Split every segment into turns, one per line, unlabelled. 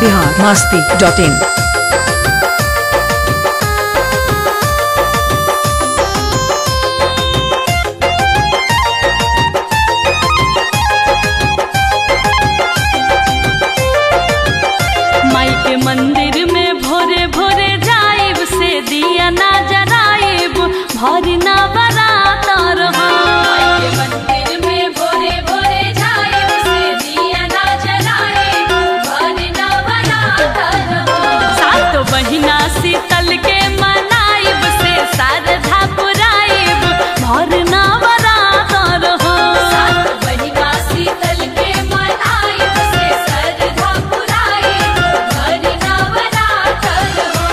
biharmasti.in।
माई के मंदिर में भोरे भोरे जाइब से दिया ना जराइब भर ना बरात रहो। माई के मंदिर में भोरे भोरे जाइब से दिया ना जराइब भर ना बरात रहो। सातो बहिना शीतल के मनाइब से शारदा पुराइब भर ना बरात रहो। सातो बहिना शीतल के मनाइब से शारदा पुराइब भर ना बरात रहो।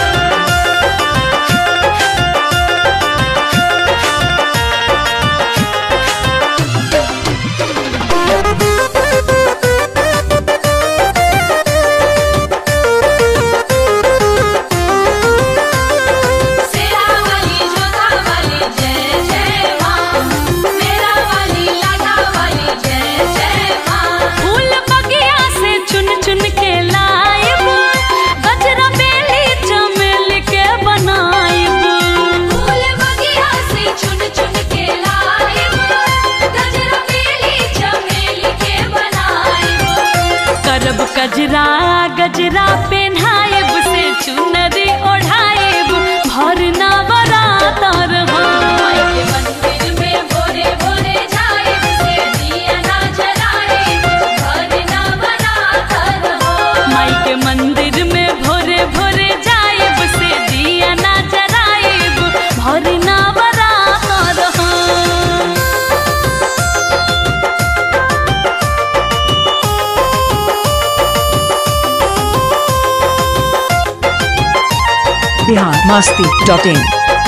सेरा वाली जोधा वाली जय जय माँ, मेरा वाली लाडा वाली जय जय माँ। फूल बगिया से चुन चुन के लाइब गजरा बेली चमेली के बनाइब। फूल बगिया से चुन चुन के लाइब गजरा बेली चमेली के बनाइब। करब गजरा गजरा पेन्हाइब से चुनरी ओढ़ाइब भर ना बरात रहो। माई के मंदिर में भोरे भोरे जाइब से दिया ना जराइब भर ना बरात रहो। माई के मंदिर में भोरे भोरे जाइब से दिया ना जराइब भर ना बरात रहो।
biharmasti.in।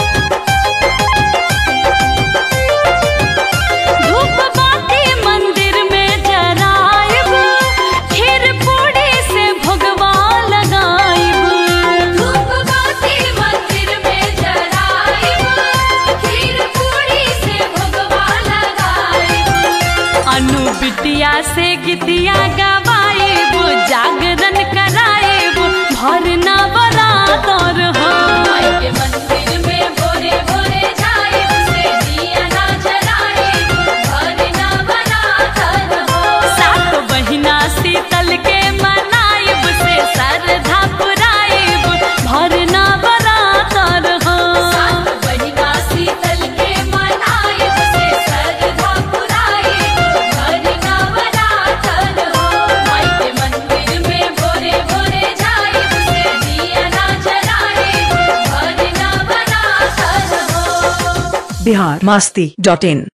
धूप बाती मंदिर में जराइब खीर पूड़ी से भोगवा लगाइब। धूप बाती मंदिर में जराइब खीर पूड़ी से भोगवा लगाइब। अनु बिटिया से गीतिया गवाइब जागरण कराइब भर ना बरात रहो। माई के मंदिर में भोरे भोरे जाइब से दिया ना जराइब भर ना बरात रहो। सातो बहिना शीतल के मनाइब से शारदा पुराइब भर ना बरात रहो। सातो बहिना शीतल के मनाइब से शारदा पुराइब भर ना बरात रहो। माई के मंदिर में भोरे भोरे जाइब से दिया ना जराइब भर ना बरात रहो।
biharmasti.in।